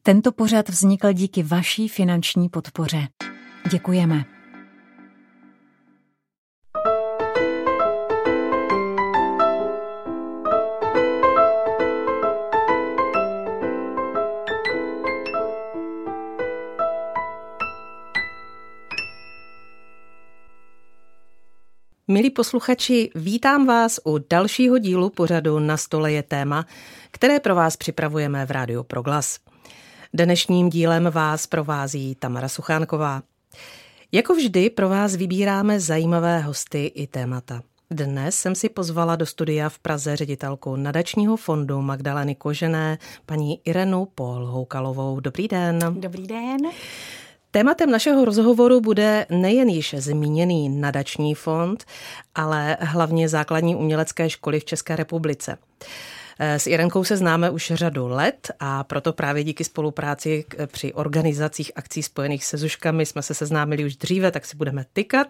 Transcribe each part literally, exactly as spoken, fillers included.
Tento pořad vznikl díky vaší finanční podpoře. Děkujeme. Milí posluchači, vítám vás u dalšího dílu pořadu Na stole je téma, které pro vás připravujeme v Rádiu Proglas. Dnešním dílem vás provází Tamara Suchánková. Jako vždy pro vás vybíráme zajímavé hosty i témata. Dnes jsem si pozvala do studia v Praze ředitelku nadačního fondu Magdaleny Kožené, paní Irenu Pohl-Houkalovou. Dobrý den. Dobrý den. Tématem našeho rozhovoru bude nejen již zmíněný nadační fond, ale hlavně základní umělecké školy v České republice. S Irenkou se známe už řadu let a proto právě díky spolupráci při organizacích akcí spojených se Zuškami jsme se seznámili už dříve, tak si budeme tykat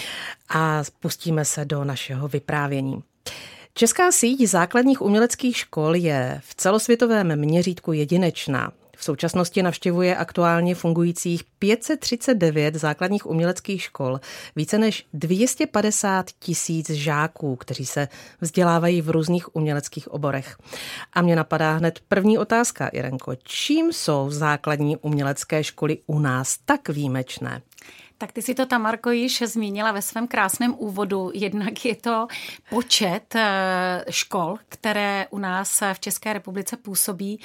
a pustíme se do našeho vyprávění. Česká síť základních uměleckých škol je v celosvětovém měřítku jedinečná. V současnosti navštěvuje aktuálně fungujících pět set třicet devět základních uměleckých škol, více než dvě stě padesát tisíc žáků, kteří se vzdělávají v různých uměleckých oborech. A mě napadá hned první otázka, Irenko. Čím jsou základní umělecké školy u nás tak výjimečné? Tak ty si to, Tamarko, již zmínila ve svém krásném úvodu. Jednak je to počet škol, které u nás v České republice působí,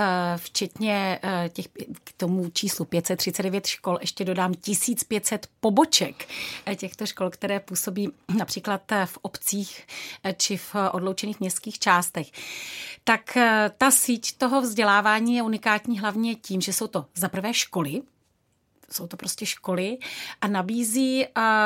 včetně těch, k tomu číslu pět set třicet devět škol, ještě dodám tisíc pět set poboček těchto škol, které působí například v obcích či v odloučených městských částech. Tak ta síť toho vzdělávání je unikátní hlavně tím, že jsou to za prvé školy, jsou to prostě školy a nabízí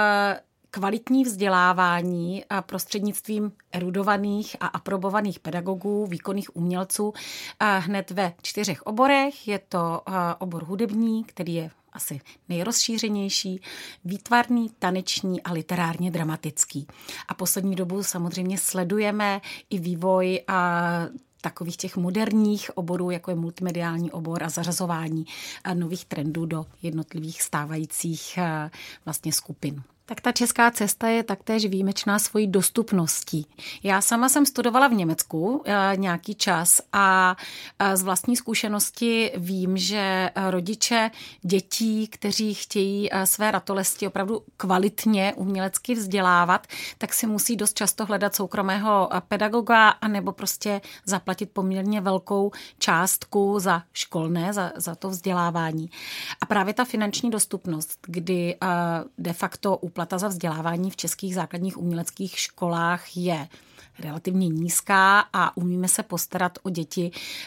kvalitní vzdělávání prostřednictvím erudovaných a aprobovaných pedagogů, výkonných umělců hned ve čtyřech oborech. Je to obor hudební, který je asi nejrozšířenější, výtvarný, taneční a literárně dramatický. A poslední dobu samozřejmě sledujeme i vývoj a takových těch moderních oborů, jako je multimediální obor a zařazování nových trendů do jednotlivých stávajících vlastně skupin. Tak ta česká cesta je taktéž výjimečná svojí dostupností. Já sama jsem studovala v Německu e, nějaký čas a e, z vlastní zkušenosti vím, že rodiče dětí, kteří chtějí e, své ratolesti opravdu kvalitně umělecky vzdělávat, tak si musí dost často hledat soukromého pedagoga anebo prostě zaplatit poměrně velkou částku za školné, za, za to vzdělávání. A právě ta finanční dostupnost, kdy e, de facto úplata za vzdělávání v českých základních uměleckých školách je relativně nízká a umíme se postarat o děti,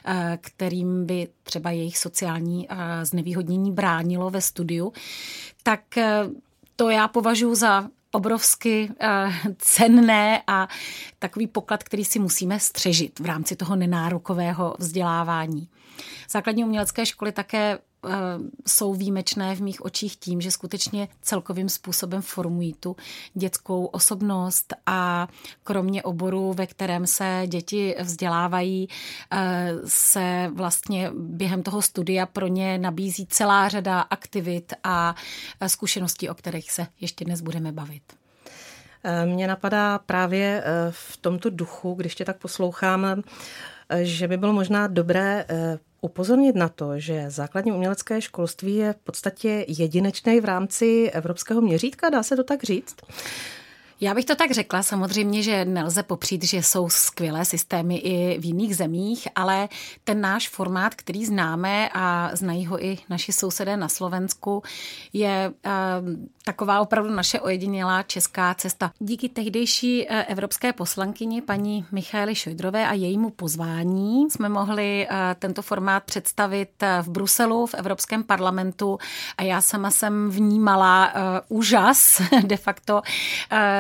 kterým by třeba jejich sociální znevýhodnění bránilo ve studiu, tak to já považuji za obrovsky cenné a takový poklad, který si musíme střežit v rámci toho nenárokového vzdělávání. Základní umělecké školy také jsou výjimečné v mých očích tím, že skutečně celkovým způsobem formují tu dětskou osobnost a kromě oboru, ve kterém se děti vzdělávají, se vlastně během toho studia pro ně nabízí celá řada aktivit a zkušeností, o kterých se ještě dnes budeme bavit. Mně napadá právě v tomto duchu, když tě tak poslouchám, že by bylo možná dobré upozornit na to, že základní umělecké školství je v podstatě jedinečné v rámci evropského měřítka, dá se to tak říct? Já bych to tak řekla, samozřejmě, že nelze popřít, že jsou skvělé systémy i v jiných zemích, ale ten náš formát, který známe a znají ho i naši sousedé na Slovensku, je uh, taková opravdu naše ojedinělá česká cesta. Díky tehdejší uh, evropské poslankyni paní Michaeli Šojdrové a jejímu pozvání jsme mohli uh, tento formát představit uh, v Bruselu, v Evropském parlamentu a já sama jsem vnímala uh, úžas de facto uh,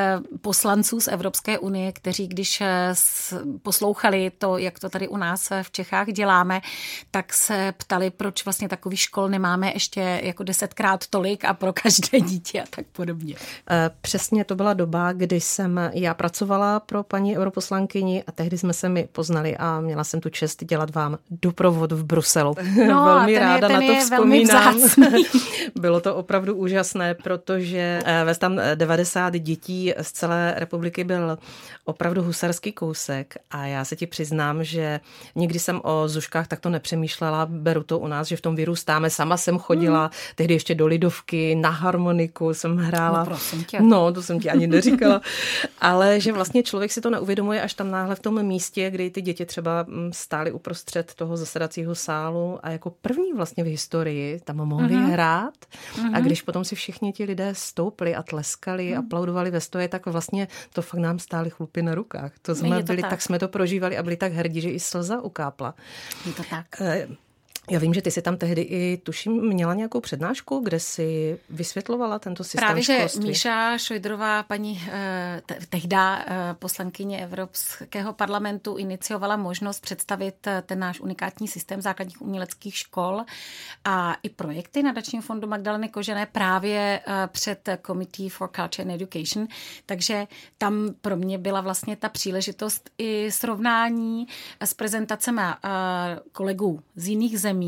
poslanců z Evropské unie, kteří když poslouchali to, jak to tady u nás v Čechách děláme, tak se ptali, proč vlastně takových škol nemáme ještě jako desetkrát tolik a pro každé dítě a tak podobně. Přesně to byla doba, kdy jsem já pracovala pro paní europoslankyni a tehdy jsme se mi poznali a měla jsem tu čest dělat vám doprovod v Bruselu. No, velmi ten ráda je, ten na to vzpomínám. Bylo to opravdu úžasné, protože ve tam devadesát dětí z celé republiky byl opravdu husarský kousek a já se ti přiznám, že nikdy jsem o Zuškách takto nepřemýšlela, beru to u nás, že v tom vyrůstáme, sama jsem chodila, hmm. tehdy ještě do lidovky, na harmoniku jsem hrála. No, prosím tě. No, to jsem ti ani neříkala, ale že vlastně člověk si to neuvědomuje až tam náhle v tom místě, kdy ty děti třeba stály uprostřed toho zasedacího sálu a jako první vlastně v historii tam mohli uh-huh. hrát uh-huh. a když potom si všichni ti lidé stoupli a tleskali, hmm. aplaudovali ve stoje, tak vlastně to fakt nám stály chlupy na rukách. To jsme to byli, tak. tak jsme to prožívali a byli tak hrdí, že i slza ukápla. Je to tak. Já vím, že ty jsi tam tehdy i, tuším, měla nějakou přednášku, kde si vysvětlovala tento systém Právě, školství. Právě, že Míša Šojdrová, paní te, tehda poslankyně Evropského parlamentu, iniciovala možnost představit ten náš unikátní systém základních uměleckých škol a i projekty Nadačního fondu Magdaleny Kožené právě před Committee for Culture and Education. Takže tam pro mě byla vlastně ta příležitost i srovnání s prezentacemi kolegů z jiných zemí.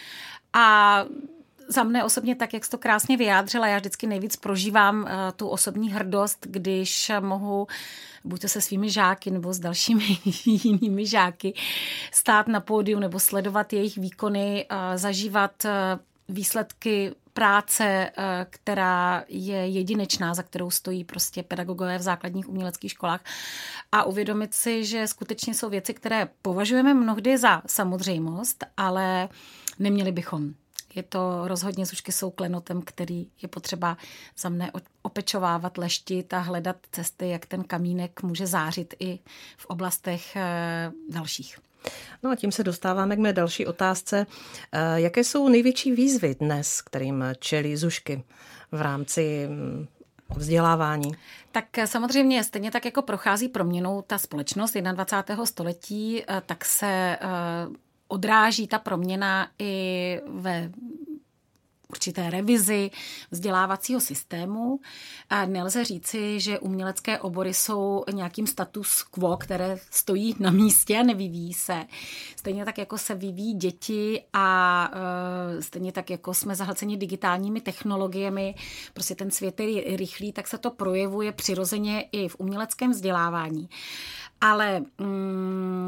A za mne osobně tak, jak jsi to krásně vyjádřila, já vždycky nejvíc prožívám uh, tu osobní hrdost, když mohu buď to se svými žáky nebo s dalšími jinými žáky stát na pódiu nebo sledovat jejich výkony, uh, zažívat uh, výsledky práce, která je jedinečná, za kterou stojí prostě pedagogové v základních uměleckých školách a uvědomit si, že skutečně jsou věci, které považujeme mnohdy za samozřejmost, ale neměli bychom. Je to rozhodně, Zušky jsou klenotem, který je potřeba za mne opečovávat, leštit a hledat cesty, jak ten kamínek může zářit i v oblastech dalších. No a tím se dostáváme k mé další otázce. Jaké jsou největší výzvy dnes, kterým čelí Zušky v rámci vzdělávání? Tak samozřejmě stejně tak, jako prochází proměnou ta společnost dvacátého prvního století, tak se odráží ta proměna i ve určité revizi vzdělávacího systému. A nelze říci, že umělecké obory jsou nějakým status quo, které stojí na místě a nevyvíjí se. Stejně tak, jako se vyvíjí děti a uh, stejně tak, jako jsme zahlceni digitálními technologiemi, prostě ten svět je rychlý, tak se to projevuje přirozeně i v uměleckém vzdělávání. Ale mm,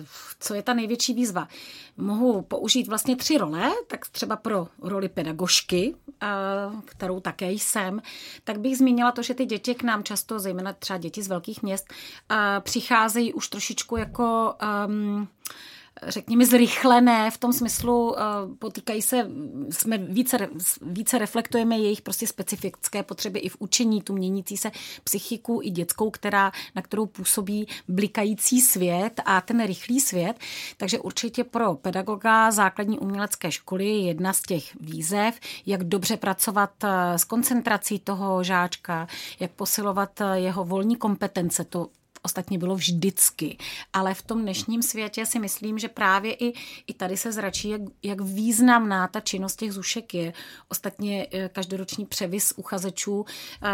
co je ta největší výzva? Mohu použít vlastně tři role, tak třeba pro roli pedagožky, kterou také jsem, tak bych zmínila to, že ty děti k nám často, zejména třeba děti z velkých měst, přicházejí už trošičku jako Um, řekněme zrychlené v tom smyslu, potýkají se, jsme více, více reflektujeme jejich prostě specifické potřeby i v učení, tu měnící se psychiku i dětskou, která, na kterou působí blikající svět a ten rychlý svět. Takže určitě pro pedagoga základní umělecké školy je jedna z těch výzev, jak dobře pracovat s koncentrací toho žáčka, jak posilovat jeho volní kompetence, to ostatně bylo vždycky, ale v tom dnešním světě si myslím, že právě i, i tady se zračí, jak, jak významná ta činnost těch Zušek je. Ostatně každoroční převis uchazečů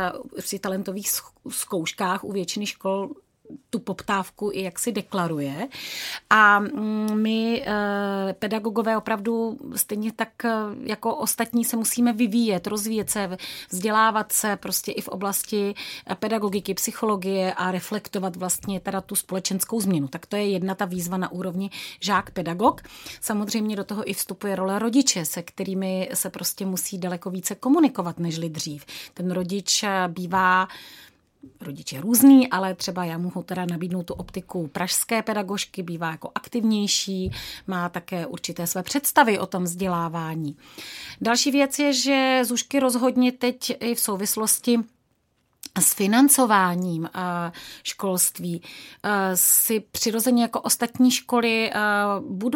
při talentových zkouškách u většiny škol tu poptávku i jak si deklaruje. A my pedagogové opravdu stejně tak jako ostatní se musíme vyvíjet, rozvíjet se, vzdělávat se prostě i v oblasti pedagogiky, psychologie a reflektovat vlastně teda tu společenskou změnu. Tak to je jedna ta výzva na úrovni žák-pedagog. Samozřejmě do toho i vstupuje role rodiče, se kterými se prostě musí daleko více komunikovat nežli dřív. Ten rodič bývá Rodič je různý, ale třeba já mohu teda nabídnout tu optiku pražské pedagožky, bývá jako aktivnější, má také určité své představy o tom vzdělávání. Další věc je, že Zušky rozhodně teď i v souvislosti s financováním školství si přirozeně jako ostatní školy budou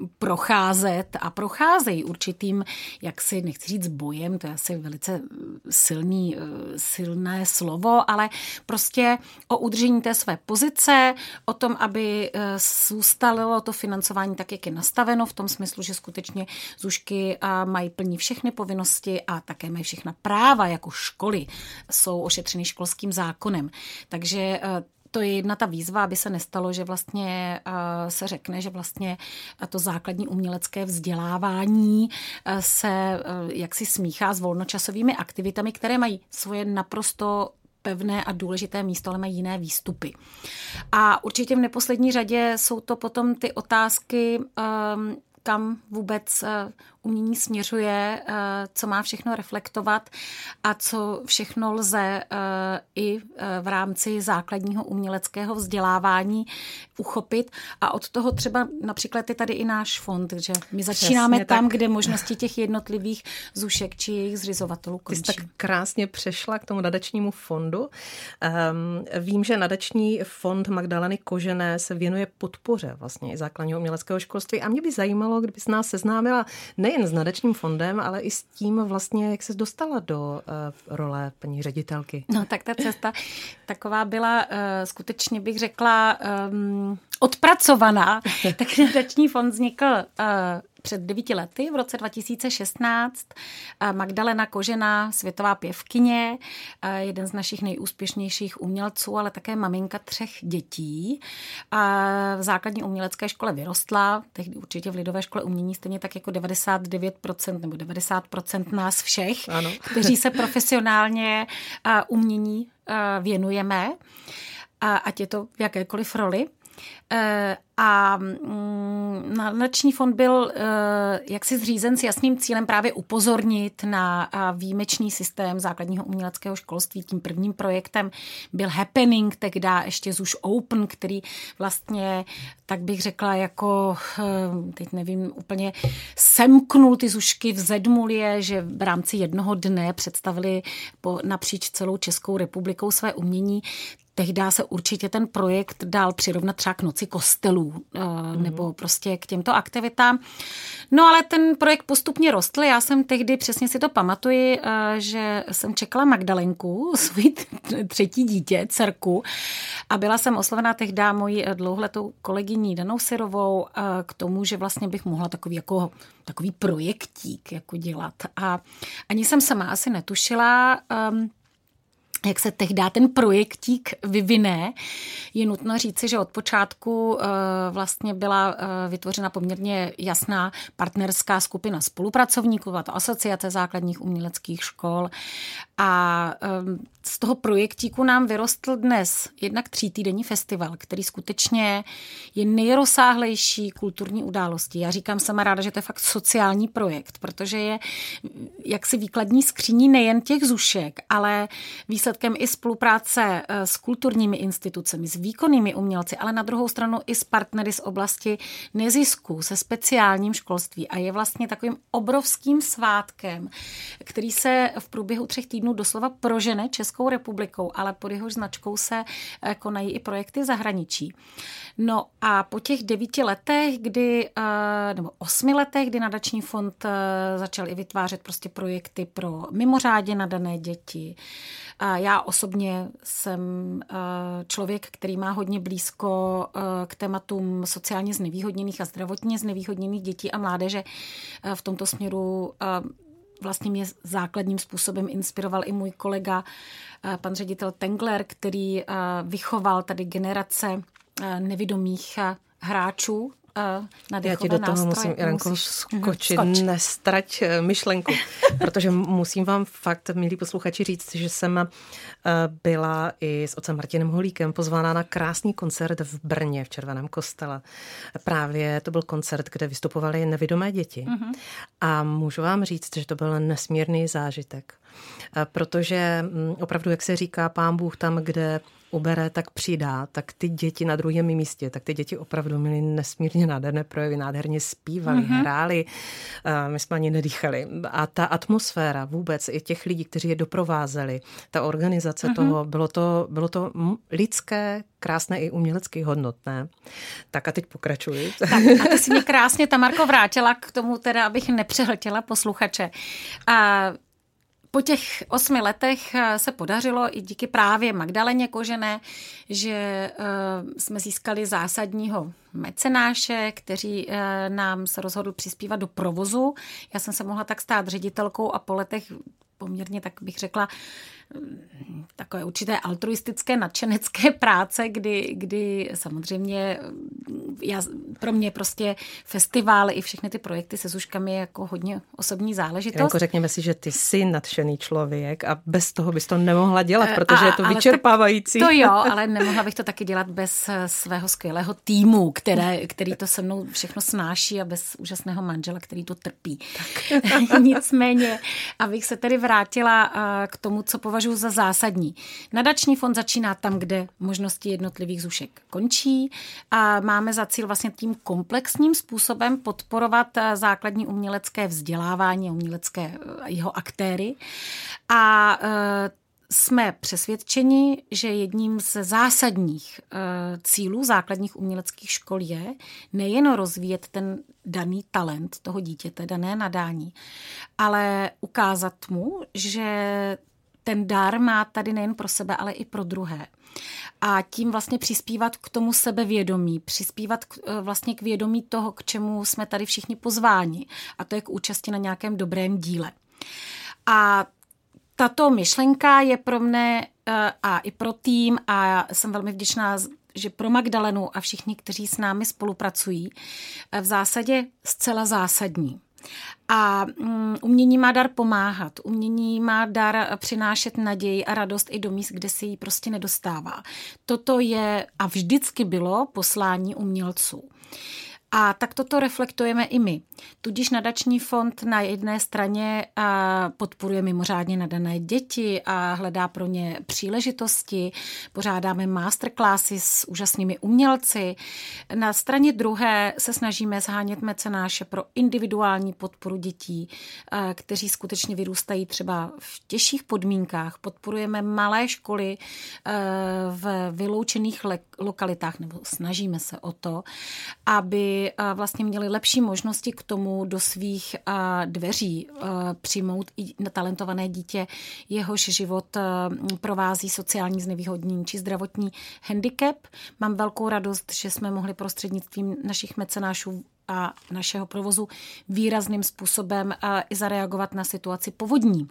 procházet a procházejí určitým, jak si nechci říct bojem, to je asi velice silný, silné slovo, ale prostě o udržení té své pozice, o tom, aby zůstalo to financování tak, jak je nastaveno, v tom smyslu, že skutečně ZÚŠky mají plní všechny povinnosti a také mají všechna práva jako školy, jsou ošetřeny školským zákonem. Takže to je jedna ta výzva, aby se nestalo, že vlastně se řekne, že vlastně to základní umělecké vzdělávání se jaksi smíchá s volnočasovými aktivitami, které mají svoje naprosto pevné a důležité místo, ale mají jiné výstupy. A určitě v neposlední řadě jsou to potom ty otázky, kam vůbec umění směřuje, co má všechno reflektovat a co všechno lze i v rámci základního uměleckého vzdělávání uchopit. A od toho třeba například je tady i náš fond, že my začínáme Přesně tam, tak. kde možnosti těch jednotlivých ZÚŠek či jejich zřizovatelů končí. Ty jsi tak krásně přešla k tomu nadačnímu fondu. Um, vím, že nadační fond Magdaleny Kožené se věnuje podpoře vlastně i základního uměleckého školství a mě by zajímalo, kdyby s nás seznámila nejen s nadačním fondem, ale i s tím vlastně, jak se dostala do uh, role paní ředitelky. No tak ta cesta taková byla uh, skutečně bych řekla um, odpracovaná. Tak nadační fond vznikl uh, před devíti lety, v roce dva tisíce šestnáct. Magdalena Kožená, světová pěvkyně, jeden z našich nejúspěšnějších umělců, ale také maminka třech dětí. V základní umělecké škole vyrostla, tehdy určitě v Lidové škole umění, stejně tak jako devadesát devět procent nebo devadesát procent nás všech, ano. kteří se profesionálně umění věnujeme, ať je to v jakékoliv roli. A nadační fond byl jaksi zřízen s jasným cílem právě upozornit na výjimečný systém základního uměleckého školství. Tím prvním projektem byl Happening, tehdy ještě ZÚŠ Open, který vlastně, tak bych řekla, jako, teď nevím, úplně semknul ty ZÚŠky, vzedmul je, že v rámci jednoho dne představili po, napříč celou Českou republikou své umění. Tehdy se určitě ten projekt dal přirovnat třeba k Noci kostelů mm. nebo prostě k těmto aktivitám. No ale ten projekt postupně rostl. Já jsem tehdy, přesně si to pamatuji, že jsem čekala Magdalenku, svůj třetí dítě, dcerku, a byla jsem oslovená tehdy mojí dlouholetou kolegyní Danou Syrovou k tomu, že vlastně bych mohla takový, jako, takový projektík jako dělat. A ani jsem sama asi netušila, um, jak se tehdy ten projektík vyvine. Je nutno říci, že od počátku vlastně byla vytvořena poměrně jasná partnerská skupina spolupracovníků, byla to Asociace základních uměleckých škol, a z toho projektíku nám vyrostl dnes jednak třítýdenní festival, který skutečně je nejrozsáhlejší kulturní událostí. Já říkám sama ráda, že to je fakt sociální projekt, protože je jaksi výkladní skříní nejen těch ZÚŠek, ale výsledkem i spolupráce s kulturními institucemi, s výkonnými umělci, ale na druhou stranu i s partnery z oblasti nezisku, se speciálním školství, a je vlastně takovým obrovským svátkem, který se v průběhu třech týdnů doslova prožene Českou republikou, ale pod jehož značkou se konají i projekty v zahraničí. No a po těch devíti letech, kdy, nebo osmi letech, kdy nadační fond začal i vytvářet prostě projekty pro mimořádně nadané děti. Já osobně jsem člověk, který má hodně blízko k tématům sociálně znevýhodněných a zdravotně znevýhodněných dětí a mládeže. V tomto směru vlastně mě základním způsobem inspiroval i můj kolega, pan ředitel Tengler, který vychoval tady generace nevidomých hráčů na dechové Já ti do toho nástroje. musím, Irenko, skočit, Skoč. nestrať myšlenku, protože musím vám fakt, milí posluchači, říct, že jsem byla i s otcem Martinem Holíkem pozvána na krásný koncert v Brně v Červeném kostele. Právě to byl koncert, kde vystupovaly nevidomé děti. Uh-huh. A můžu vám říct, že to byl nesmírný zážitek, protože opravdu, jak se říká, Pán Bůh tam, kde ubere, tak přidá, tak ty děti na druhém místě, tak ty děti opravdu měly nesmírně nádherné projevy, nádherně zpívali, mm-hmm. hráli, my jsme ani nedýchali. A ta atmosféra vůbec i těch lidí, kteří je doprovázeli, ta organizace mm-hmm. toho, bylo to, bylo to lidské, krásné i umělecky hodnotné. Tak a teď pokračuji. Tak a ty jsi mě krásně, Tamarko, vrátila k tomu, teda, abych nepřehltila posluchače. A po těch osmi letech se podařilo i díky právě Magdaleně Kožené, že jsme získali zásadního mecenáše, který nám se rozhodl přispívat do provozu. Já jsem se mohla tak stát ředitelkou a po letech poměrně, tak bych řekla, takové určité altruistické, nadšenecké práce, kdy, kdy samozřejmě já, pro mě prostě festival i všechny ty projekty se Zuškami je jako hodně osobní záležitost. Janko, řekněme si, že ty jsi nadšený člověk a bez toho bys to nemohla dělat, protože a, je to vyčerpávající. Tak, to jo, ale nemohla bych to taky dělat bez svého skvělého týmu, které, který to se mnou všechno snáší a bez úžasného manžela, který to trpí. Nicméně, abych se tedy vrátila k tomu, co považuji za zásadní. Nadační fond začíná tam, kde možnosti jednotlivých Zušek končí a máme za cíl vlastně tím komplexním způsobem podporovat základní umělecké vzdělávání a umělecké jeho aktéry. A jsme přesvědčeni, že jedním ze zásadních cílů základních uměleckých škol je nejen rozvíjet ten daný talent toho dítěte, dané nadání, ale ukázat mu, že ten dar má tady nejen pro sebe, ale i pro druhé. A tím vlastně přispívat k tomu sebevědomí, přispívat k, vlastně k vědomí toho, k čemu jsme tady všichni pozváni. A to je k účasti na nějakém dobrém díle. A tato myšlenka je pro mne a i pro tým a jsem velmi vděčná, že pro Magdalenu a všichni, kteří s námi spolupracují, v zásadě zcela zásadní. A um, umění má dar pomáhat, umění má dar přinášet naději a radost i do míst, kde se jí prostě nedostává. Toto je a vždycky bylo poslání umělců. A tak toto reflektujeme i my. Tudíž nadační fond na jedné straně podporuje mimořádně nadané děti a hledá pro ně příležitosti. Pořádáme masterclassy s úžasnými umělci. Na straně druhé se snažíme zhánět mecenáše pro individuální podporu dětí, kteří skutečně vyrůstají třeba v těžších podmínkách. Podporujeme malé školy v vyloučených lokalitách, nebo snažíme se o to, aby vlastně měli lepší možnosti k tomu do svých dveří přijmout i talentované dítě, jehož život provází sociální znevýhodnění či zdravotní handicap. Mám velkou radost, že jsme mohli prostřednictvím našich mecenášů a našeho provozu výrazným způsobem i zareagovat na situaci povodní,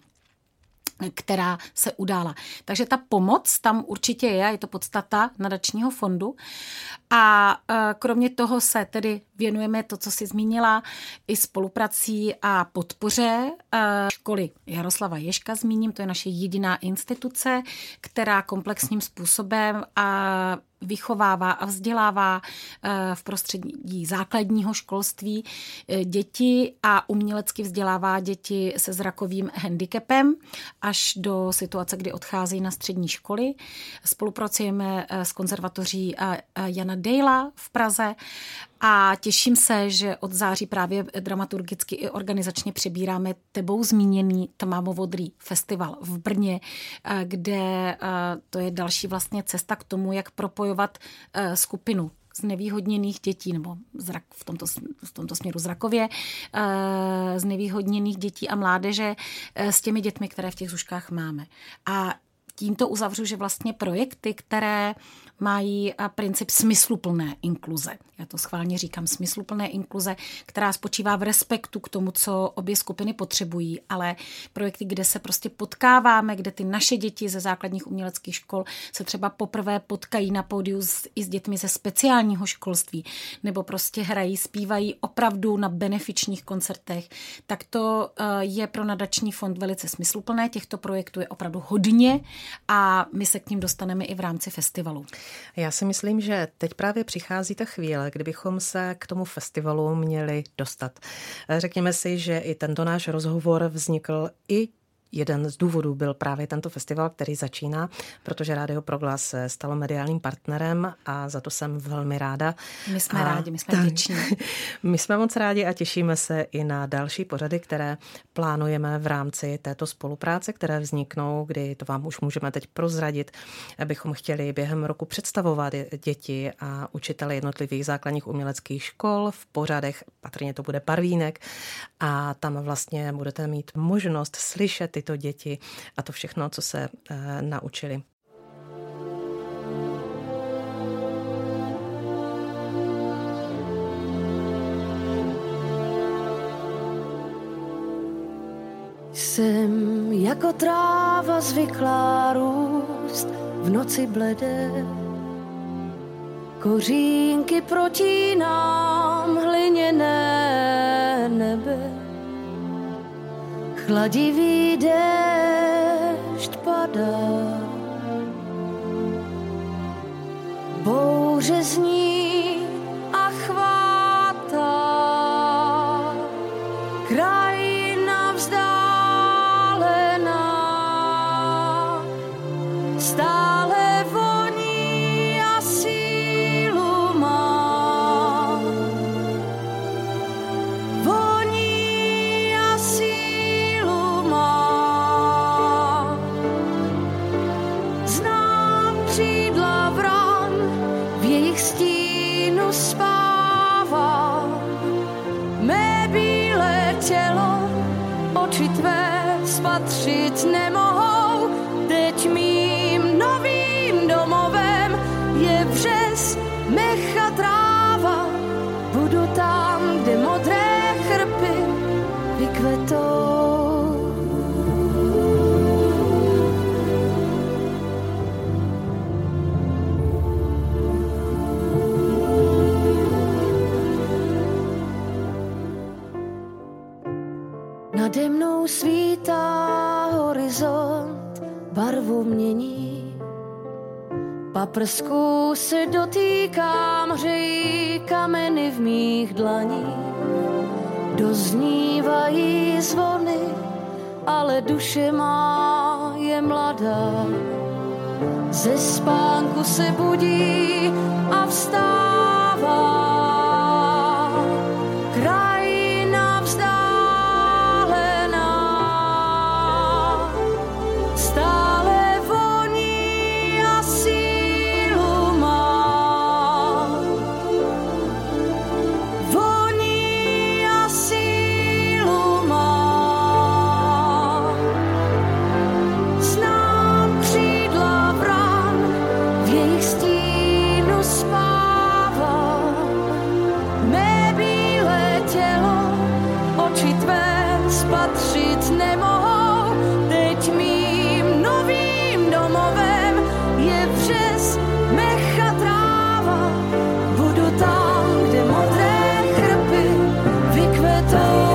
která se udála. Takže ta pomoc tam určitě je, je to podstata nadačního fondu. A kromě toho se tedy věnujeme to, co jsi zmínila, i spoluprací a podpoře školy Jaroslava Ježka zmíním, to je naše jediná instituce, která komplexním způsobem a vychovává a vzdělává v prostředí základního školství děti a umělecky vzdělává děti se zrakovým handicapem až do situace, kdy odcházejí na střední školy. Spolupracujeme s konzervatoří Jana Dejla v Praze a těším se, že od září právě dramaturgicky i organizačně přebíráme tebou zmíněný Tmamovodrý festival v Brně, kde to je další vlastně cesta k tomu, jak propojovat skupinu znevýhodněných dětí, nebo zrak, v, tomto, v tomto směru zrakově, znevýhodněných dětí a mládeže s těmi dětmi, které v těch Zuškách máme. A tímto uzavřu, že vlastně projekty, které mají princip smysluplné inkluze. Já to schválně říkám, smysluplné inkluze, která spočívá v respektu k tomu, co obě skupiny potřebují, ale projekty, kde se prostě potkáváme, kde ty naše děti ze základních uměleckých škol se třeba poprvé potkají na pódiu s, i s dětmi ze speciálního školství, nebo prostě hrají, zpívají opravdu na benefičních koncertech, tak to je pro nadační fond velice smysluplné. Těchto projektů je opravdu hodně a my se k ním dostaneme i v rámci festivalu. Já si myslím, že teď právě přichází ta chvíle, kdybychom se k tomu festivalu měli dostat. Řekněme si, že i tento náš rozhovor vznikl i jeden z důvodů byl právě tento festival, který začíná, protože Rádio Proglas se stalo mediálním partnerem a za to jsem velmi ráda. My jsme a rádi, my jsme vděční. My jsme moc rádi a těšíme se i na další pořady, které plánujeme v rámci této spolupráce, které vzniknou, kdy to vám už můžeme teď prozradit, abychom chtěli během roku představovat děti a učitele jednotlivých základních uměleckých škol v pořadech, patrně to bude Barvínek, a tam vlastně budete mít možnost slyšet tyto děti a to všechno, co se e, naučili. Jsem jako tráva zvyklá růst v noci bledé, kořínky protínám hliněné nebe. Chladivý déšť padá, bouře zní a chvátá, krajina vzdálená, stále voní a sílu má. Voní a sílu má. Znám křídla vran, v jejich stínu spávám. Mé bílé tělo oči tvé spatřit nemohou, teď mým novým domovem je břez, mech a tráva. Budu tam, kde modré chrpy vykvetou. Nade mnou svítá horizont, barvu mění. Paprsků se dotýkám, hřejí kameny v mých dlaních. Doznívají zvony, ale duše má je mladá. Ze spánku se budí a vstává. Krajina vzdálená, stále voní a sílu má. Voní a sílu má. Znám křídla vran, v jejich stínu spávám. Mé bílé tělo oči tvé spatřit nemohou, teď mým novým domovem je břez, mech a tráva. Budu tam, kde modré chrpy vykvetou.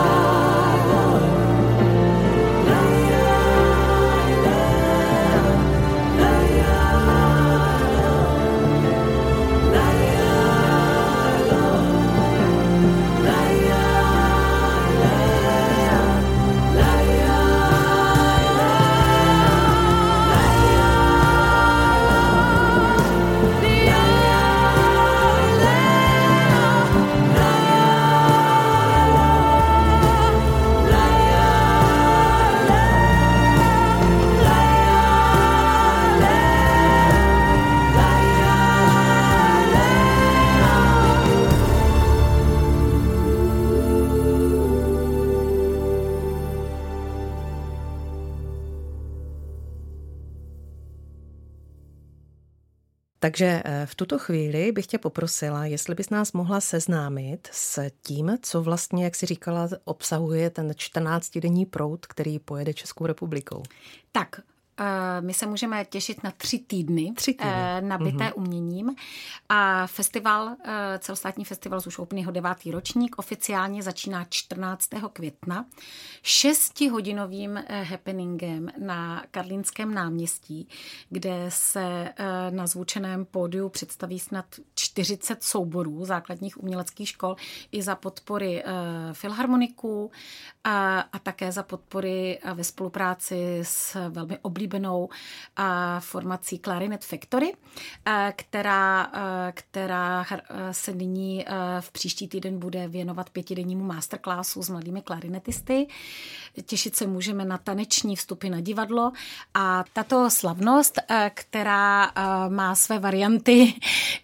Takže v tuto chvíli bych tě poprosila, jestli bys nás mohla seznámit s tím, co vlastně, jak jsi říkala, obsahuje ten čtrnáctidenní proud, který pojede Českou republikou. Tak, my se můžeme těšit na tři týdny, tři týdny. nabité mm-hmm. uměním. A festival, celostátní festival už Open jeho devátý ročník, oficiálně začíná čtrnáctého května šestihodinovým happeningem na Karlínském náměstí, kde se na zvučeném pódiu představí snad čtyřicet souborů základních uměleckých škol i za podpory filharmoniků a, a také za podpory ve spolupráci s velmi oblíbenou formací Clarinet Factory, která, která se nyní v příští týden bude věnovat pětidennímu masterclassu s mladými klarinetisty. Těšit se můžeme na taneční vstupy na divadlo a tato slavnost, která má své varianty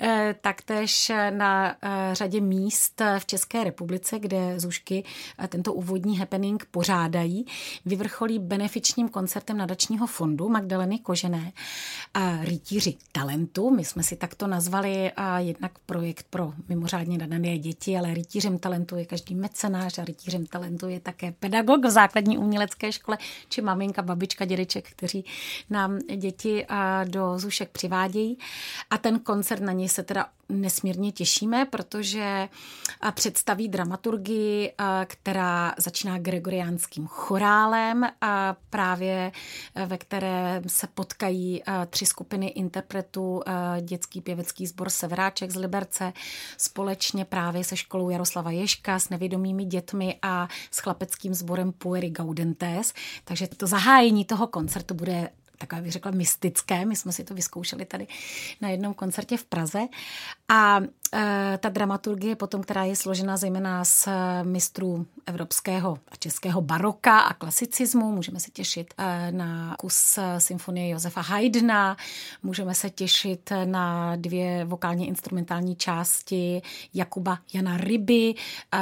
taktéž na řadě míst v České republice, kde Zušky tento úvodní happening pořádají, vyvrcholí benefičním koncertem nadačního fondu Magdaleny Kožené Rytíři talentu. My jsme si takto nazvali jednak projekt pro mimořádně nadané děti, ale rytířem talentu je každý mecenáš a rytířem talentu je také pedagog v základní umělecké škole, či maminka, babička, dědeček, kteří nám děti do Zušek přivádějí. A ten koncert, na něj se teda nesmírně těšíme, protože představí dramaturgii, která začíná gregoriánským chorálem, a právě ve které se potkají tři skupiny interpretů, dětský pěvecký sbor Severáček z Liberce, společně právě se školou Jaroslava Ježka, s nevědomými dětmi a s chlapeckým sborem Pueri Gaudentes. Takže to zahájení toho koncertu bude takové, bych řekla, mystické. My jsme si to vyzkoušeli tady na jednom koncertě v Praze. A e, ta dramaturgie potom, která je složena zejména z mistrů evropského a českého baroka a klasicismu, můžeme se těšit e, na kus symfonie Josefa Haydna, můžeme se těšit na dvě vokálně instrumentální části Jakuba Jana Ryby, e,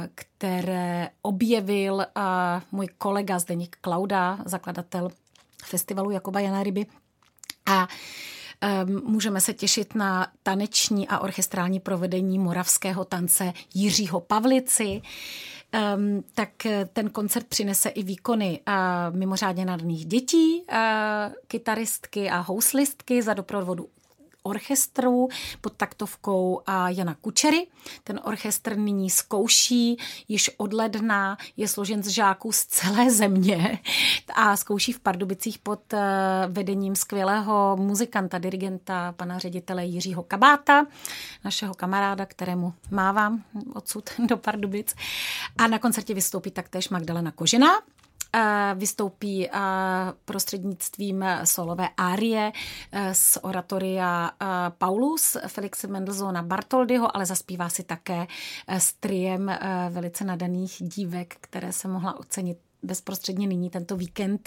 které objevil e, můj kolega Zdeněk Klauda, zakladatel festivalu Jakuba Jana Ryby. A um, můžeme se těšit na taneční a orchestrální provedení moravského tance Jiřího Pavlici. Um, tak ten koncert přinese i výkony uh, mimořádně nadaných dětí, uh, kytaristky a houslistky za doprovodu orchestru pod taktovkou Jana Kučery. Ten orchestr nyní zkouší, již od ledna je složen z žáků z celé země a zkouší v Pardubicích pod vedením skvělého muzikanta, dirigenta, pana ředitele Jiřího Kabáta, našeho kamaráda, kterému mávám odsud do Pardubic. A na koncertě vystoupí taktéž Magdalena Kožená. Vystoupí prostřednictvím solové árie z oratoria Paulus Felixe Mendelssohna Bartholdyho, ale zaspívá si také s triem velice nadaných dívek, které se mohla ocenit bezprostředně nyní tento víkend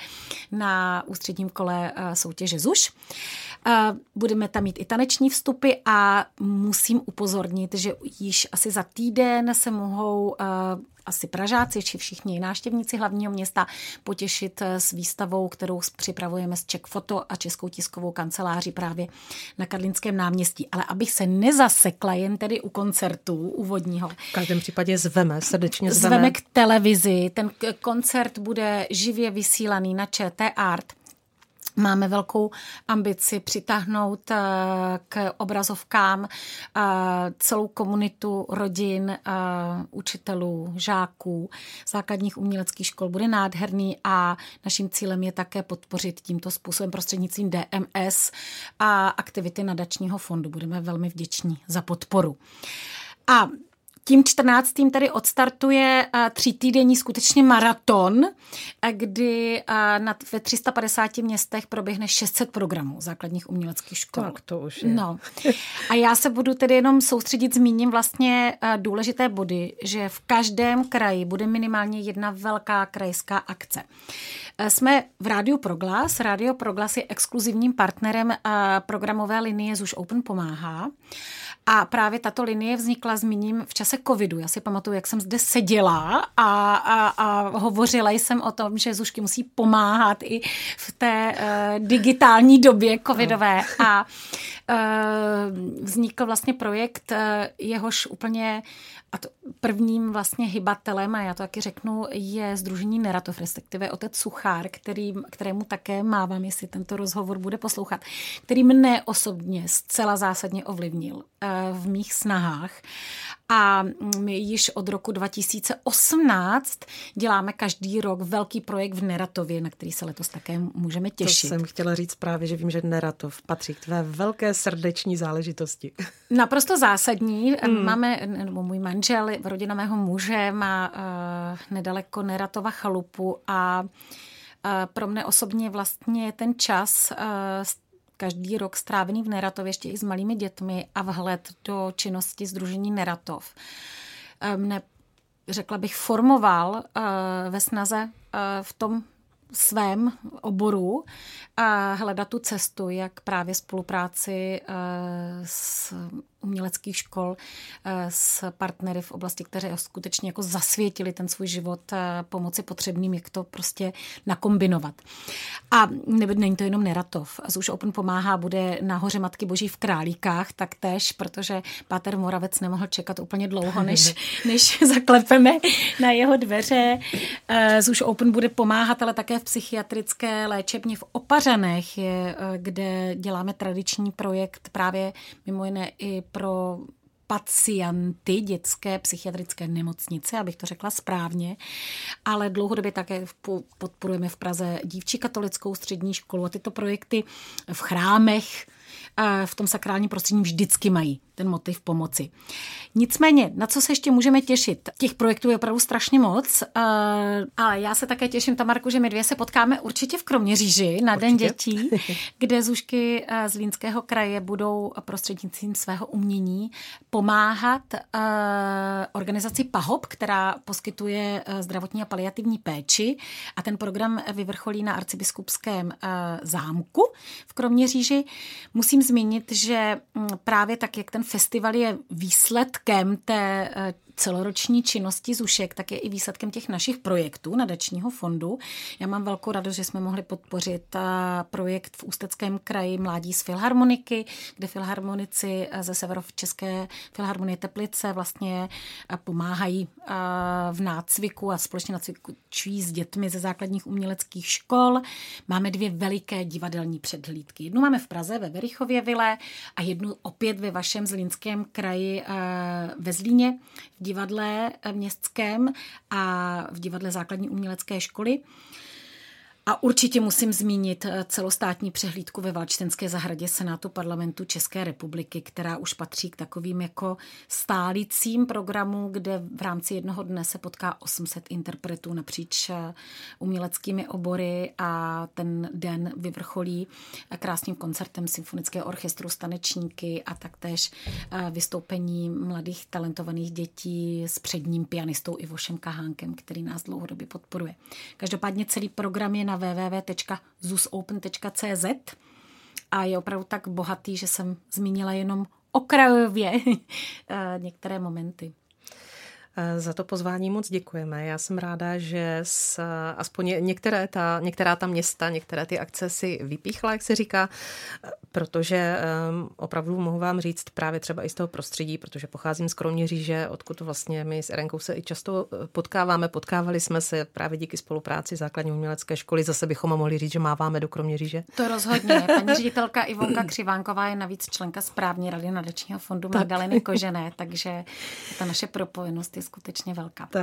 na ústředním kole soutěže ZUŠ. Budeme tam mít i taneční vstupy a musím upozornit, že již asi za týden se mohou asi Pražáci či všichni návštěvníci hlavního města potěšit s výstavou, kterou připravujeme s Czech Foto a Českou tiskovou kanceláří právě na Karlínském náměstí. Ale abych se nezasekla jen tedy u koncertu úvodního. V každém případě zveme, srdečně zveme. Zveme k televizi. Ten koncert bude živě vysílaný na ČT Art. Máme velkou ambici přitáhnout k obrazovkám celou komunitu rodin, učitelů, žáků, základních uměleckých škol. Bude nádherný a naším cílem je také podpořit tímto způsobem prostřednictvím D M S a aktivity nadačního fondu. Budeme velmi vděční za podporu. A tím čtrnáctým tady odstartuje třítýdenní skutečně maraton, kdy na, ve tři sta padesáti městech proběhne šest set programů základních uměleckých škol. Tak to už je. No. A já se budu tedy jenom soustředit, zmíním vlastně důležité body, že v každém kraji bude minimálně jedna velká krajská akce. Jsme v Rádiu Proglas. Rádio Proglas je exkluzivním partnerem programové linie ZUŠ Open pomáhá. A právě tato linie vznikla, zmíním, v čase covidu. Já si pamatuju, jak jsem zde seděla a, a, a hovořila jsem o tom, že Zušky musí pomáhat i v té uh, digitální době covidové a uh, vznikl vlastně projekt, uh, jehož úplně a to prvním vlastně hybatelem, a já to taky řeknu, je Sdružení Neratov, respektive otec Suchár, který, kterému také mávám, jestli tento rozhovor bude poslouchat, který mne osobně zcela zásadně ovlivnil uh, v mých snahách. A my již od roku dva tisíce osmnáct děláme každý rok velký projekt v Neratově, na který se letos také můžeme těšit. To jsem chtěla říct právě, že vím, že Neratov patří k tvé velké srdeční záležitosti. Naprosto zásadní. Mm. Máme, nebo můj manžel, rodina mého muže má uh, nedaleko Neratova chalupu a uh, pro mne osobně vlastně ten čas uh, každý rok strávený v Neratově ještě i s malými dětmi a vhled do činnosti Sdružení Neratov mne, řekla bych, formoval uh, ve snaze uh, v tom svém oboru a hledat tu cestu, jak právě spolupráci uh, s uměleckých škol s partnery v oblasti, které skutečně jako zasvětili ten svůj život pomoci potřebným, jak to prostě nakombinovat. A není to jenom Neratov. Zuš Open pomáhá, bude na Hoře Matky Boží v Králíkách taktéž, protože páter Moravec nemohl čekat úplně dlouho, než, než zaklepeme na jeho dveře. Zuš Open bude pomáhat, ale také v psychiatrické léčebně v Opařanech, kde děláme tradiční projekt právě mimo jiné i pro pacienty dětské psychiatrické nemocnice, abych to řekla správně, ale dlouhodobě také podporujeme v Praze dívčí katolickou střední školu a tyto projekty v chrámech v tom sakrálním prostředí vždycky mají ten motiv pomoci. Nicméně, na co se ještě můžeme těšit? Těch projektů je opravdu strašně moc, ale já se také těším, Tamarko, že my dvě se potkáme určitě v Kroměříži na určitě. Den dětí, kde Zušky z Zlínského kraje budou prostřednictvím svého umění pomáhat organizaci PAHOP, která poskytuje zdravotní a paliativní péči, a ten program vyvrcholí na Arcibiskupském zámku v Kroměříži. Musím zmínit, že právě tak, jak ten festival je výsledkem té celoroční činnosti Zušek, tak je i výsledkem těch našich projektů nadačního fondu. Já mám velkou radost, že jsme mohli podpořit projekt v Ústeckém kraji Mládí z filharmoniky, kde filharmonici ze Severočeské filharmonie Teplice vlastně pomáhají v nácviku a společně nacvičují s dětmi ze základních uměleckých škol. Máme dvě veliké divadelní předhlídky. Jednu máme v Praze ve Verichově vile a jednu opět ve vašem Zlínském kraji ve Zlíně v divadle městském a v divadle základní umělecké školy. A určitě musím zmínit celostátní přehlídku ve Valčtenské zahradě Senátu Parlamentu České republiky, která už patří k takovým jako stálícím programů, kde v rámci jednoho dne se potká osm set interpretů napříč uměleckými obory a ten den vyvrcholí krásným koncertem symfonického orchestru s tanečníky a taktéž vystoupení mladých talentovaných dětí s předním pianistou Ivošem Kahánkem, který nás dlouhodobě podporuje. Každopádně celý program je na w w w tečka zusopen tečka c z a je opravdu tak bohatý, že jsem zmínila jenom okrajově některé momenty. Za to pozvání moc děkujeme. Já jsem ráda, že s, aspoň některé ta, některá ta města, některé ty akce si vypíchla, jak se říká, protože um, opravdu mohu vám říct právě třeba i z toho prostředí, protože pocházím z Kroměříže, odkud vlastně my s Erenkou se i často potkáváme. Potkávali jsme se právě díky spolupráci základní umělecké školy. Zase bychom mohli říct, že máváme do Kroměříže. To rozhodně. Paní ředitelka Ivonka Křivánková je navíc členka správní rady nadačního fondu Magdaleny Kožené, takže ta naše propojenost je skutečně velká. Tak.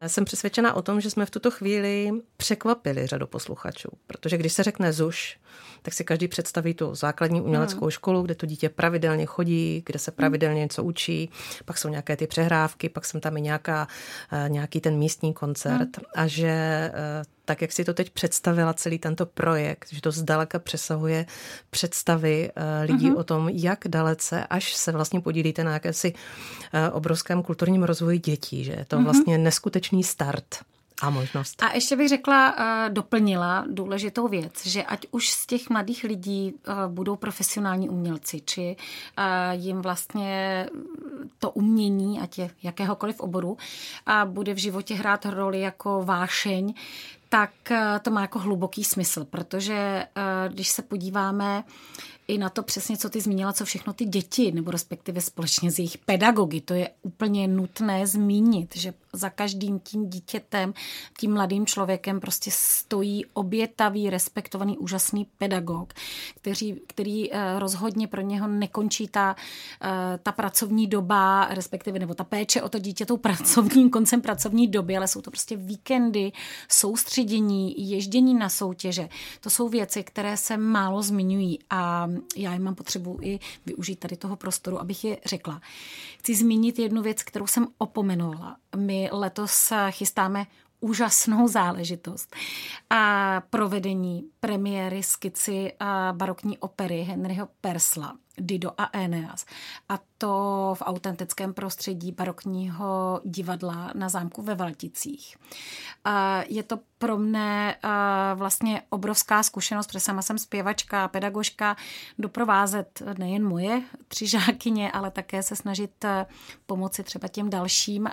Jsem přesvědčena o tom, že jsme v tuto chvíli překvapili řadu posluchačů, protože když se řekne ZUŠ, tak si každý představí tu základní uměleckou hmm. školu, kde to dítě pravidelně chodí, kde se pravidelně něco učí, pak jsou nějaké ty přehrávky, pak jsem tam i nějaká, nějaký ten místní koncert hmm. a že tak, jak si to teď představila celý tento projekt, že to zdaleka přesahuje představy lidí mm-hmm. o tom, jak dalece, až se vlastně podílíte na jakési obrovském kulturním rozvoji dětí, že je to mm-hmm. vlastně neskutečný start a možnost. A ještě bych řekla, doplnila důležitou věc, že ať už z těch mladých lidí budou profesionální umělci, či jim vlastně to umění, ať je jakéhokoliv oboru, a bude v životě hrát roli jako vášeň, tak to má jako hluboký smysl, protože když se podíváme i na to přesně, co ty zmínila, co všechno ty děti, nebo respektive společně s jejich pedagogy, to je úplně nutné zmínit, že za každým tím dítětem, tím mladým člověkem prostě stojí obětavý, respektovaný, úžasný pedagog, který, který rozhodně pro něho nekončí ta, ta pracovní doba, respektive nebo ta péče o to dítě tou pracovním koncem pracovní doby, ale jsou to prostě víkendy, soustředění, ježdění na soutěže. To jsou věci, které se málo zmiňují a já jim mám potřebu i využít tady toho prostoru, abych je řekla. Chci zmínit jednu věc, kterou jsem opomenovala. My letos chystáme úžasnou záležitost a provedení premiéry skici a barokní opery Henryho Purcella Dido a Aeneas. A to v autentickém prostředí barokního divadla na zámku ve Valticích. A je to pro mne vlastně obrovská zkušenost, protože sama jsem zpěvačka, pedagožka, doprovázet nejen moje tři žákyně, ale také se snažit pomoci třeba těm dalším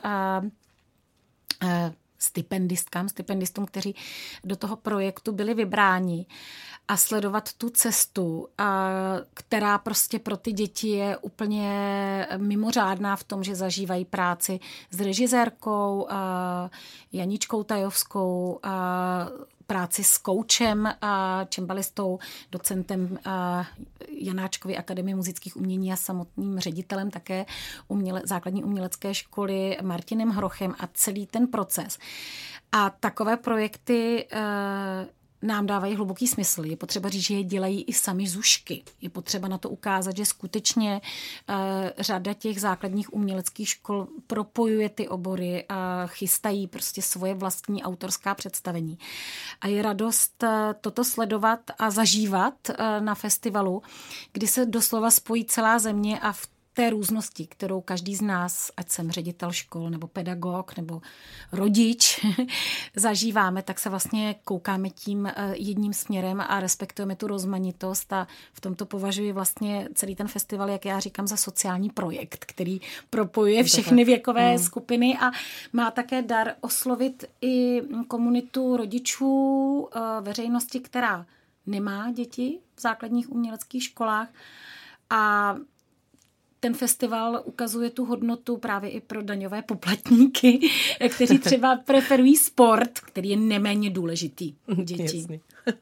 stipendistkám, stipendistům, kteří do toho projektu byli vybráni a sledovat tu cestu, která prostě pro ty děti je úplně mimořádná v tom, že zažívají práci s režisérkou Janičkou Tajovskou, práci s koučem a čembalistou, docentem Janáčkovy akademie muzických umění a samotným ředitelem také uměle, základní umělecké školy Martinem Hrochem a celý ten proces. A takové projekty nám dávají hluboký smysl. Je potřeba říct, že je dělají i sami zušky. Je potřeba na to ukázat, že skutečně uh, řada těch základních uměleckých škol propojuje ty obory a chystají prostě svoje vlastní autorská představení. A je radost uh, toto sledovat a zažívat uh, na festivalu, kdy se doslova spojí celá země a v té různosti, kterou každý z nás, ať jsem ředitel škol, nebo pedagog, nebo rodič, zažíváme, tak se vlastně koukáme tím jedním směrem a respektujeme tu rozmanitost a v tomto považuji vlastně celý ten festival, jak já říkám, za sociální projekt, který propojuje všechny věkové mm. skupiny a má také dar oslovit i komunitu rodičů, veřejnosti, která nemá děti v základních uměleckých školách a ten festival ukazuje tu hodnotu právě i pro daňové poplatníky, kteří třeba preferují sport, který je neméně důležitý u dětí. Jasný.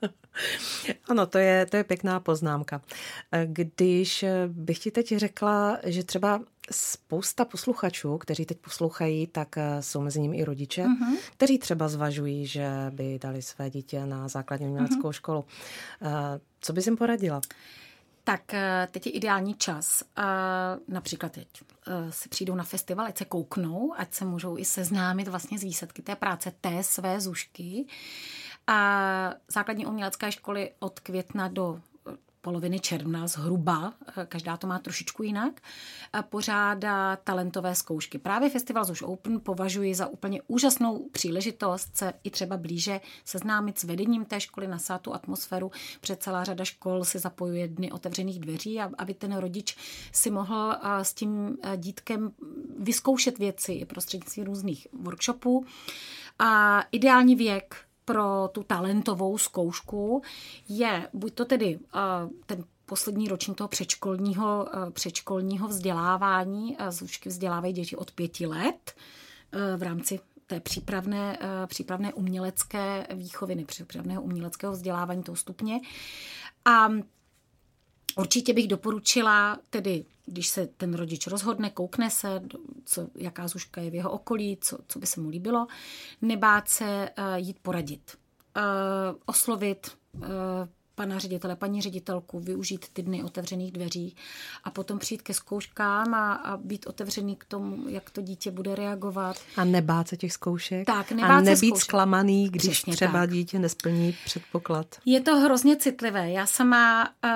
Ano, to je, to je pěkná poznámka. Když bych ti teď řekla, že třeba spousta posluchačů, kteří teď poslouchají, tak jsou mezi nimi i rodiče, uh-huh. kteří třeba zvažují, že by dali své dítě na základní uměleckou uh-huh. školu. Co bys jim poradila? Tak teď je ideální čas. Například teď si přijdou na festival, ať se kouknou, ať se můžou i seznámit vlastně s výsledky té práce té své zušky. A základní umělecké školy od května do poloviny června zhruba, každá to má trošičku jinak, pořádá talentové zkoušky. Právě festival ZUŠ Open považuji za úplně úžasnou příležitost se i třeba blíže seznámit s vedením té školy, nasát tu atmosféru, protože celá řada škol si zapojuje dny otevřených dveří, aby ten rodič si mohl s tím dítkem vyzkoušet věci prostřednictvím různých workshopů. A ideální věk pro tu talentovou zkoušku je buď to tedy uh, ten poslední ročník toho předškolního, uh, předškolního vzdělávání. Uh, Zušky vzdělávají děti od pěti let uh, v rámci té přípravné, uh, přípravné umělecké výchovy, nepřípravného uměleckého vzdělávání toho stupně. A určitě bych doporučila, tedy když se ten rodič rozhodne, koukne se, co, jaká Zuška je v jeho okolí, co, co by se mu líbilo. Nebát se uh, jít poradit. Uh, oslovit uh, pana ředitele, paní ředitelku, využít ty dny otevřených dveří a potom přijít ke zkouškám a, a být otevřený k tomu, jak to dítě bude reagovat. A nebát se těch zkoušek. Tak, nebát a se nebýt zkoušek. zklamaný, když Přesně třeba tak. dítě nesplní předpoklad. Je to hrozně citlivé. Já sama uh,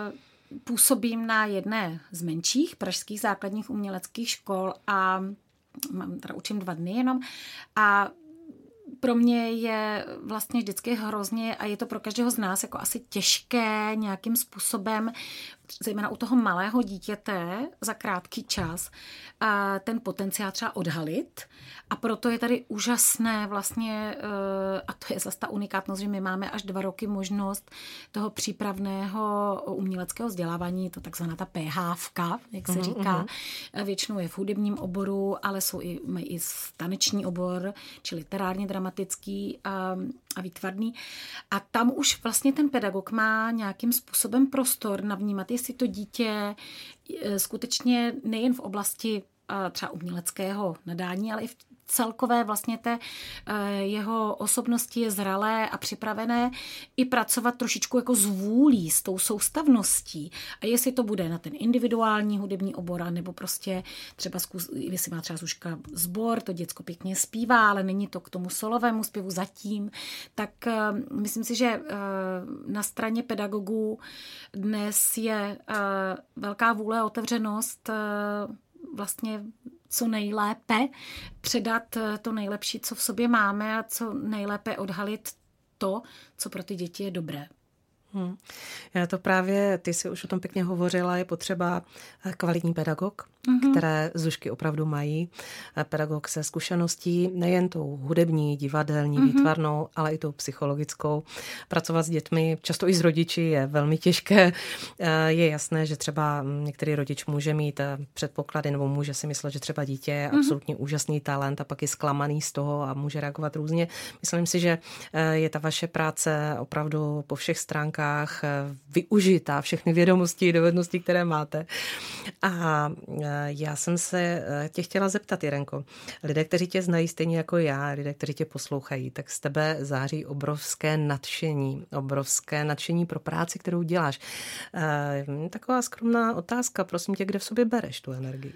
působím na jedné z menších pražských základních uměleckých škol a mám, teda učím dva dny jenom a pro mě je vlastně vždycky hrozně, a je to pro každého z nás jako asi těžké nějakým způsobem, zejména u toho malého dítěte za krátký čas, ten potenciál třeba odhalit. A proto je tady úžasné vlastně, a to je zase ta unikátnost, že my máme až dva roky možnost toho přípravného uměleckého vzdělávání, to takzvaná ta péhávka, jak se říká. Uh-huh. Většinou je v hudebním oboru, ale jsou i, mají i taneční obor, či literárně dramatický a, a výtvarný. A tam už vlastně ten pedagog má nějakým způsobem prostor navnímat, jestli to dítě skutečně nejen v oblasti třeba uměleckého nadání, ale i v celkové vlastně té jeho osobnosti je zralé a připravené i pracovat trošičku jako s vůlí, s tou soustavností. A jestli to bude na ten individuální hudební obor, nebo prostě třeba, jestli má třeba Zuška sbor, to děcko pěkně zpívá, ale není to k tomu solovému zpěvu zatím, tak myslím si, že na straně pedagogů dnes je velká vůle a otevřenost vlastně co nejlépe předat to nejlepší, co v sobě máme a co nejlépe odhalit to, co pro ty děti je dobré. Hmm. Já to právě, ty jsi už o tom pěkně hovořila, je potřeba kvalitní pedagog, mm-hmm. které Zušky opravdu mají. Pedagog se zkušeností nejen tou hudební, divadelní, mm-hmm. výtvarnou, ale i tou psychologickou. Pracovat s dětmi, často i s rodiči, je velmi těžké. Je jasné, že třeba některý rodič může mít předpoklady nebo může si myslet, že třeba dítě je mm-hmm. absolutně úžasný talent a pak je zklamaný z toho a může reagovat různě. Myslím si, že je ta vaše práce opravdu po všech stránkách využitá, všechny vědomosti, dovednosti, které máte. A já jsem se tě chtěla zeptat, Jirenko, lidé, kteří tě znají stejně jako já, lidé, kteří tě poslouchají, tak z tebe září obrovské nadšení, obrovské nadšení pro práci, kterou děláš. Taková skromná otázka, prosím tě, kde v sobě bereš tu energii?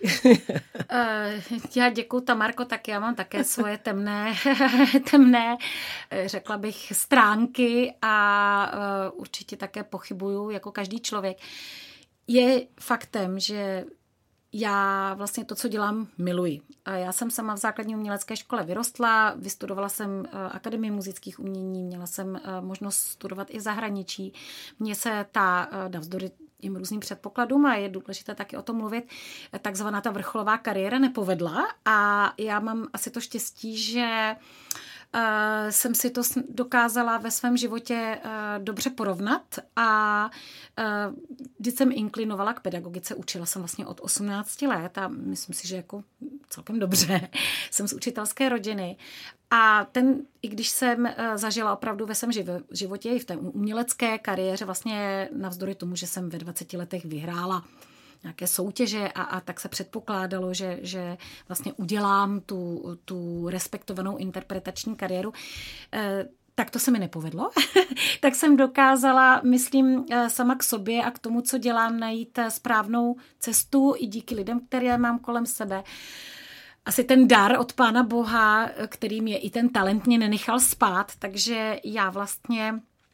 Já děkuju, Tamarko, tak já mám také svoje temné, temné, řekla bych, stránky a určitě určitě také pochybuju, jako každý člověk. Je faktem, že já vlastně to, co dělám, miluji. Já jsem sama v základní umělecké škole vyrostla, vystudovala jsem Akademii muzických umění, měla jsem možnost studovat i v zahraničí. Mně se ta, navzdory těm různým předpokladům, a je důležité taky o tom mluvit, takzvaná ta vrcholová kariéra nepovedla a já mám asi to štěstí, že Uh, jsem si to dokázala ve svém životě uh, dobře porovnat a uh, když jsem inklinovala k pedagogice, učila jsem vlastně od osmnácti let a myslím si, že jako celkem dobře. Jsem z učitelské rodiny a ten, i když jsem uh, zažila opravdu ve svém životě i v té umělecké kariéře, vlastně navzdory tomu, že jsem ve dvaceti letech vyhrála nějaké soutěže a, a tak se předpokládalo, že, že vlastně udělám tu, tu respektovanou interpretační kariéru, e, tak to se mi nepovedlo. Tak jsem dokázala, myslím, sama k sobě a k tomu, co dělám, najít správnou cestu i díky lidem, které mám kolem sebe. Asi ten dar od Pána Boha, kterým je i ten talent, mě nenechal spát, takže já vlastně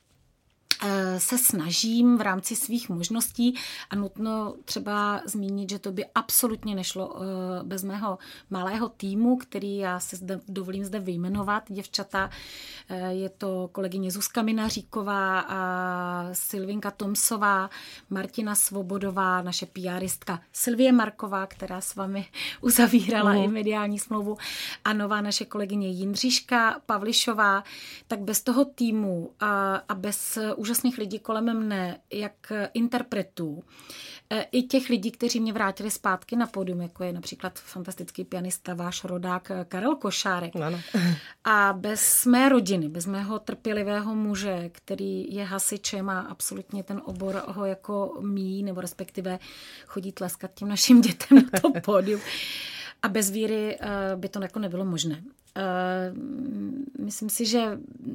se snažím v rámci svých možností a nutno třeba zmínit, že to by absolutně nešlo bez mého malého týmu, který já se zde, dovolím zde vyjmenovat. Děvčata, je to kolegyně Zuzka Minaříková, a Silvinka Tomsová, Martina Svobodová, naše PRistka Silvie Marková, která s vámi uzavírala mm. i mediální smlouvu, a nová naše kolegyně Jindříška Pavlišová. Tak bez toho týmu a, a bez úžasných lidí kolem mne, jak interpretů, i těch lidí, kteří mě vrátili zpátky na pódium, jako je například fantastický pianista, váš rodák Karel Košárek. Ano. A bez mé rodiny, bez mého trpělivého muže, který je hasičem a absolutně ten obor ho jako míjí, nebo respektive chodí tleskat těm našim dětem na to pódium. A bez víry by to jako nebylo možné. Myslím si, že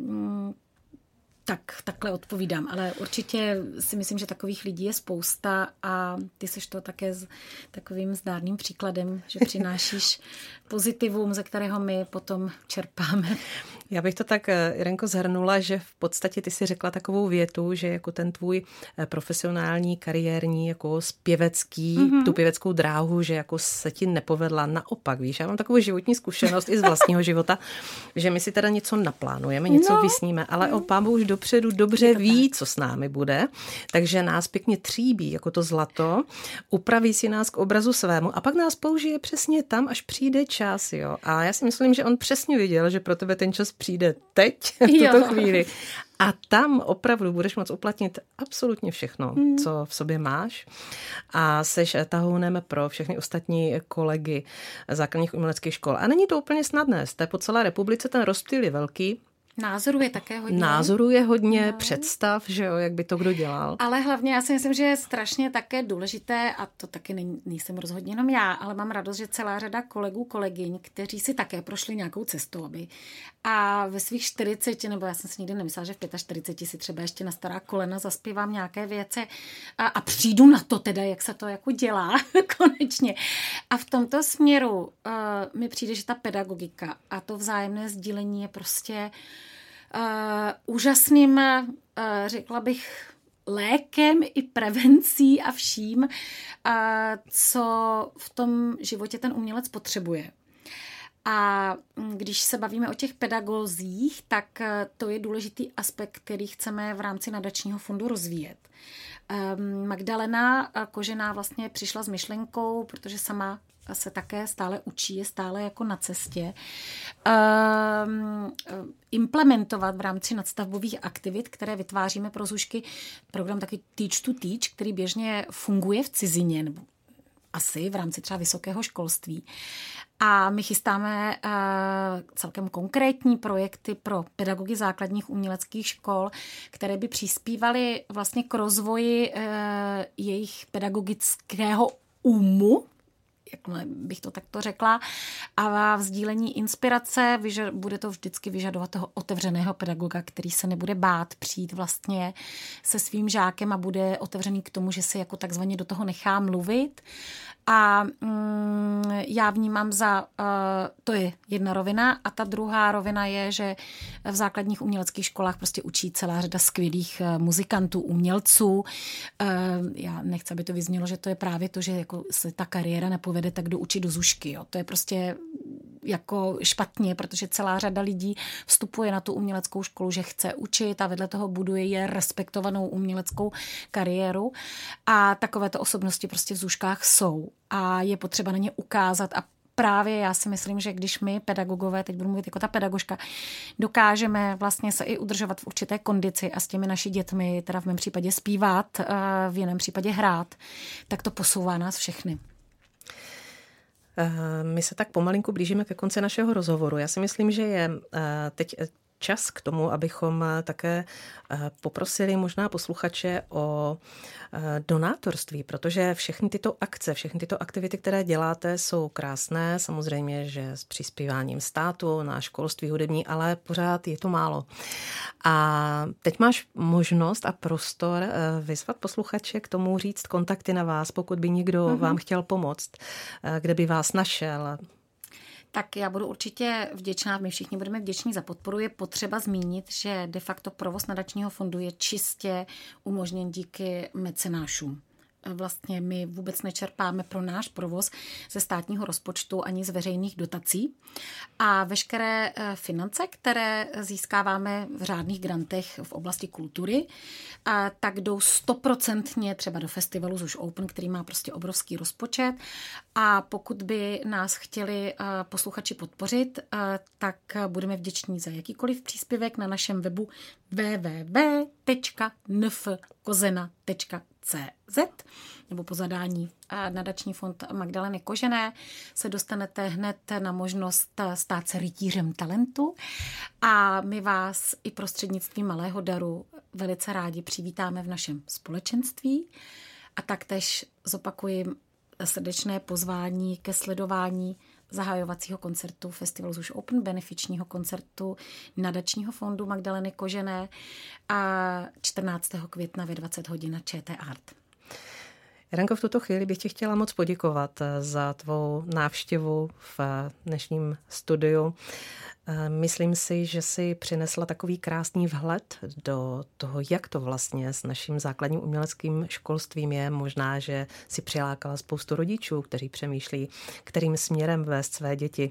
tak, takhle odpovídám, ale určitě si myslím, že takových lidí je spousta a ty seš to také s takovým zdárným příkladem, že přinášíš pozitivum, ze kterého my potom čerpáme. Já bych to tak, Irenko, zhrnula, že v podstatě ty si řekla takovou větu, že jako ten tvůj profesionální, kariérní, jako zpěvecký, mm-hmm. tu pěveckou dráhu, že jako se ti nepovedla. Naopak, víš, já mám takovou životní zkušenost i z vlastního života, že my si teda něco naplánujeme, něco no. vysníme, ale o Pán Bůh už dopředu dobře ví, co s námi bude, takže nás pěkně tříbí jako to zlato, upraví si nás k obrazu svému a pak nás použije přesně tam, až přijde čas, jo. A já si myslím, že on přesně viděl, že pro tebe ten čas přijde teď, v tuto jo. chvíli. A tam opravdu budeš moct uplatnit absolutně všechno, hmm. co v sobě máš. A seš tahounem pro všechny ostatní kolegy základních uměleckých škol. A není to úplně snadné. Jste po celé republice, ten rozptyl je velký. Názoru je také hodně. Názoru je hodně, no. představ, že jo, jak by to kdo dělal. Ale hlavně já si myslím, že je strašně také důležité, a to taky nej, nejsem rozhodně jenom já, ale mám radost, že celá řada kolegů, kolegyň, kteří si také prošli nějakou cestou, aby a ve svých čtyřiceti, nebo já jsem si nikdy nemyslela, že v čtyřiceti pěti si třeba ještě na stará kolena zaspívám nějaké věci a, a přijdu na to teda, jak se to jako dělá konečně. A v tomto směru uh, mi přijde, že ta pedagogika a to vzájemné sdílení je prostě Uh, úžasným, uh, řekla bych, lékem i prevencí a vším, uh, co v tom životě ten umělec potřebuje. A když se bavíme o těch pedagozích, tak uh, to je důležitý aspekt, který chceme v rámci nadačního fondu rozvíjet. Um, Magdalena Kožená vlastně přišla s myšlenkou, protože sama se také stále učí, je stále jako na cestě, um, implementovat v rámci nadstavbových aktivit, které vytváříme pro Zušky, program taky Teach to Teach, který běžně funguje v cizině, nebo asi v rámci třeba vysokého školství. A my chystáme uh, celkem konkrétní projekty pro pedagogy základních uměleckých škol, které by přispívaly vlastně k rozvoji uh, jejich pedagogického úmu, jak bych to takto řekla, a v sdílení inspirace bude to vždycky vyžadovat toho otevřeného pedagoga, který se nebude bát přijít vlastně se svým žákem a bude otevřený k tomu, že se jako takzvaně do toho nechá mluvit. A mm, já vnímám za, uh, to je jedna rovina a ta druhá rovina je, že v základních uměleckých školách prostě učí celá řada skvělých uh, muzikantů, umělců. Uh, já nechci, aby to vyznělo, že to je právě to, že jako se ta kariéra nepovede, tak do učit do Zušky. Jo. To je prostě jako špatně, protože celá řada lidí vstupuje na tu uměleckou školu, že chce učit a vedle toho buduje je respektovanou uměleckou kariéru a takovéto osobnosti prostě v Zuškách jsou a je potřeba na ně ukázat a právě já si myslím, že když my pedagogové, teď budu mluvit jako ta pedagožka, dokážeme vlastně se i udržovat v určité kondici a s těmi naši dětmi, teda v mém případě zpívat, v jiném případě hrát, tak to posouvá nás všechny. My se tak pomalinku blížíme ke konci našeho rozhovoru. Já si myslím, že je teď čas k tomu, abychom také poprosili možná posluchače o donátorství, protože všechny tyto akce, všechny tyto aktivity, které děláte, jsou krásné, samozřejmě, že s přispíváním státu na školství hudební, ale pořád je to málo. A teď máš možnost a prostor vyzvat posluchače k tomu říct kontakty na vás, pokud by někdo mm-hmm. vám chtěl pomoct, kde by vás našel. Tak já budu určitě vděčná, my všichni budeme vděční za podporu. Je potřeba zmínit, že de facto provoz nadačního fondu je čistě umožněn díky mecenášům. Vlastně my vůbec nečerpáme pro náš provoz ze státního rozpočtu ani z veřejných dotací. A veškeré finance, které získáváme v řádných grantech v oblasti kultury, tak jdou stoprocentně třeba do festivalu Zuš Open, který má prostě obrovský rozpočet. A pokud by nás chtěli posluchači podpořit, tak budeme vděční za jakýkoliv příspěvek na našem webu w w w tečka n f kozena tečka c z nebo po zadání nadační fond Magdaleny Kožené se dostanete hned na možnost stát se rytířem talentu a my vás i prostřednictvím malého daru velice rádi přivítáme v našem společenství a taktéž zopakuji srdečné pozvání ke sledování zahajovacího koncertu Festivalu Zuš Open, benefičního koncertu nadačního fondu Magdaleny Kožené a čtrnáctého května ve dvacet hodin na ČT Art. Jirenko, v tuto chvíli bych ti chtěla moc poděkovat za tvou návštěvu v dnešním studiu. Myslím si, že si přinesla takový krásný vhled do toho, jak to vlastně s naším základním uměleckým školstvím je. Možná, že si přilákala spoustu rodičů, kteří přemýšlí, kterým směrem vést své děti.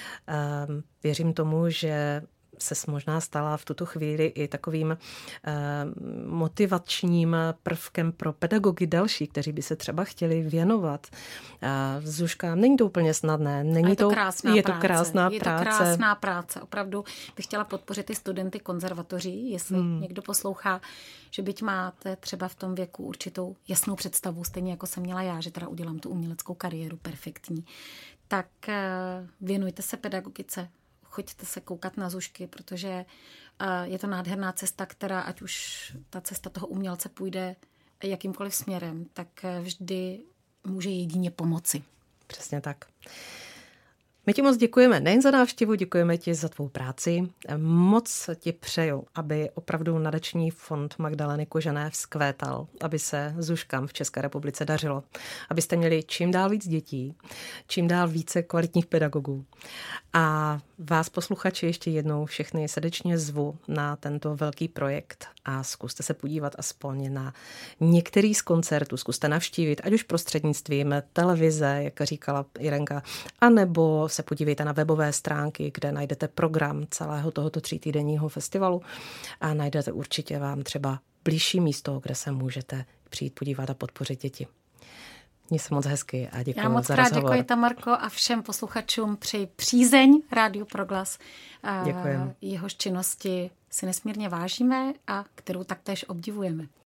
Věřím tomu, že se možná stala v tuto chvíli i takovým eh, motivačním prvkem pro pedagogy další, kteří by se třeba chtěli věnovat. Eh, Zuška, není to úplně snadné. Není je to, to krásná je práce. to krásná je práce. Je to krásná práce. Opravdu bych chtěla podpořit ty studenty konzervatoří, jestli hmm. někdo poslouchá, že byť máte třeba v tom věku určitou jasnou představu, stejně jako jsem měla já, že teda udělám tu uměleckou kariéru perfektní, tak eh, věnujte se pedagogice. Choďte se koukat na Zušky, protože je to nádherná cesta, která, ať už ta cesta toho umělce půjde jakýmkoliv směrem, tak vždy může jedině pomoci. Přesně tak. My ti moc děkujeme nejen za návštěvu, děkujeme ti za tvou práci. Moc ti přeju, aby opravdu nadační fond Magdaleny Kožené vzkvétal, aby se Zuškám v České republice dařilo, abyste měli čím dál víc dětí, čím dál více kvalitních pedagogů. A vás, posluchači, ještě jednou všechny srdečně zvu na tento velký projekt a zkuste se podívat aspoň na některý z koncertů, zkuste navštívit, ať už prostřednictvím televize, jak říkala Jirenka, anebo se podívejte na webové stránky, kde najdete program celého tohoto třítýdenního festivalu a najdete určitě vám třeba blížší místo, kde se můžete přijít podívat a podpořit děti. Mně se moc hezky a děkuji za rozhovor. Já moc krát děkuji, Tamarko, a všem posluchačům přeji přízeň Rádiu Proglas. Děkujeme. Jehož činnosti si nesmírně vážíme a kterou taktéž obdivujeme.